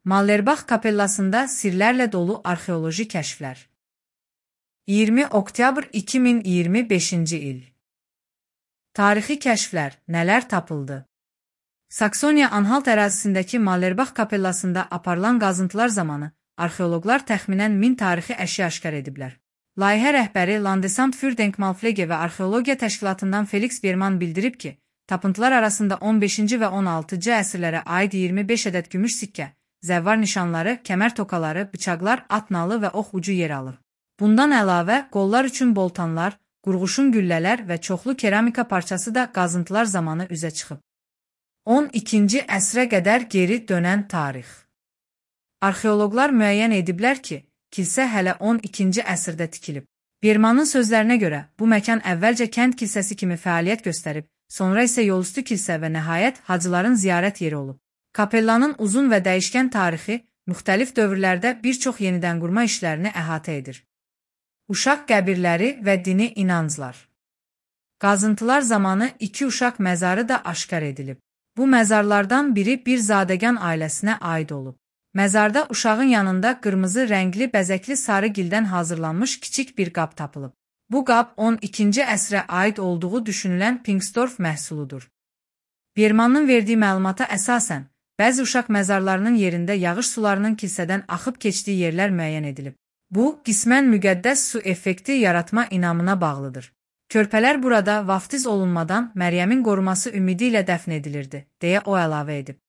Mallerbach kapellasında sirlərlə dolu arxeoloji kəşflər. 20 oktyabr 2025-ci il. Tarixi kəşflər, nələr tapıldı? Saksoniya-Anhalt ərazisindəki Mallerbach kapellasında aparılan qazıntılar zamanı arxeoloqlar təxminən 1000 tarixi əşya aşkar ediblər. Layihə rəhbəri Landesamt für Denkmalpflege və Arxeologiya Təşkilatından Felix Berman bildirib ki, tapıntılar arasında 15-ci və 16-cı əsrlərə aid 25 ədəd gümüş sikkə, zəvvar nişanları, kəmər tokaları, bıçaqlar, at nalı və ox ucu yer alır. Bundan əlavə, qollar üçün boltanlar, qurğuşun güllələr və çoxlu keramika parçası da qazıntılar zamanı üzə çıxıb. 12-ci əsrə qədər geri dönən tarix. Arxeoloqlar müəyyən ediblər ki, kilsə hələ 12-ci əsrdə tikilib. Bermanın sözlərinə görə, bu məkan əvvəlcə kənd kilsəsi kimi fəaliyyət göstərib, sonra isə yolüstü kilsə və nəhayət hacıların ziyarət yeri olub. Kapellanın uzun və dəyişkən tarixi müxtəlif dövrlərdə bir çox yenidən qurma işlərini əhatə edir. Uşaq qəbirləri və dini inanclar. Qazıntılar zamanı 2 uşaq məzarı da aşkar edilib. Bu məzarlardan biri bir zadəgan ailəsinə aid olub. Məzarda uşağın yanında qırmızı rəngli bəzəkli sarı gildən hazırlanmış kiçik bir qab tapılıb. Bu qab 12-ci əsrə aid olduğu düşünülən Pinksdorf məhsuludur. Bermanın verdiyi məlumata əsasən, bəzi uşaq məzarlarının yerində yağış sularının kilsədən axıb keçdiyi yerlər müəyyən edilib. Bu, qismən müqəddəs su effekti yaratma inamına bağlıdır. Körpələr burada vaftiz olunmadan Məryəmin qoruması ümidi ilə dəfn edilirdi, deyə o əlavə edib.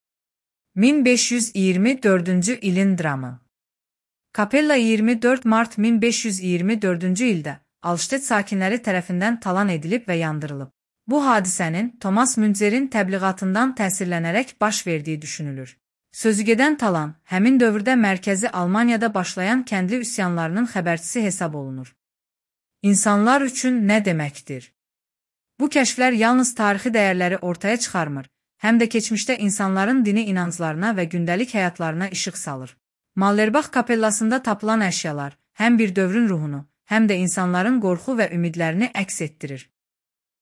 1524-cü ilin dramı. Kapella 24 mart 1524-cü ildə Alştet sakinləri tərəfindən talan edilib və yandırılıb. Bu hadisənin Thomas Münzerin təbliğatından təsirlənərək baş verdiyi düşünülür. Sözügedən talan, həmin dövrdə mərkəzi Almaniyada başlayan kəndli üsyanlarının xəbərçisi hesab olunur. İnsanlar üçün nə deməkdir? Bu kəşflər yalnız tarixi dəyərləri ortaya çıxarmır, həm də keçmişdə insanların dini inanclarına və gündəlik həyatlarına işıq salır. Mallerbach kapellasında tapılan əşyalar həm bir dövrün ruhunu, həm də insanların qorxu və ümidlərini əks etdirir.